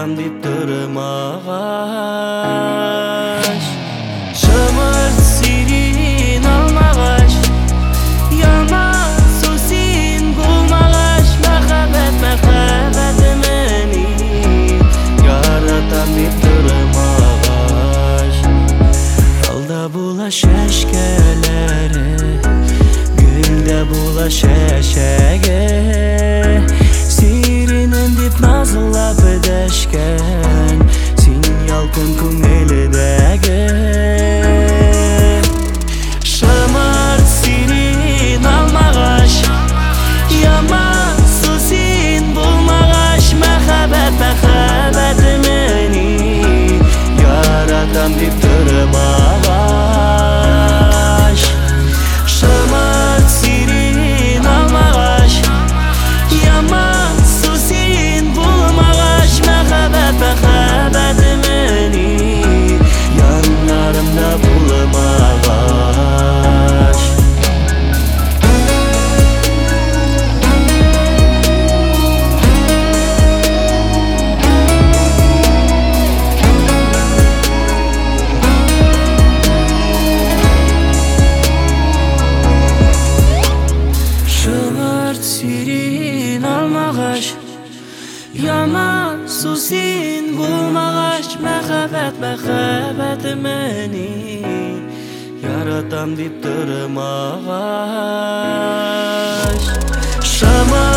Yaratам deyip durmağaç Şımırt sirin almağaç Yama susin bulmağaç Mehabet mehabetmeni Yaratam deyip durmağaç Alda bulaş eşkeleri Gülde bulaş eşege Sirinin dip nazılap edeşken Sin yalkın күңелдегі Шымырт сирин алмағаш Яма сусин болмағаш Мәхәбәт мәхәбәтімені Яратам деп тұрмағаш Шымырт сирин алмағаш Яма сусин болмағаш Мәхәбәт мәхәбәтімені Янларымда болмағаш Шымырт сирин алмағаш Яма сусин болмағаш Мәхәбәт мәхәбәтімені Яратам deyip durmağaç Шымырт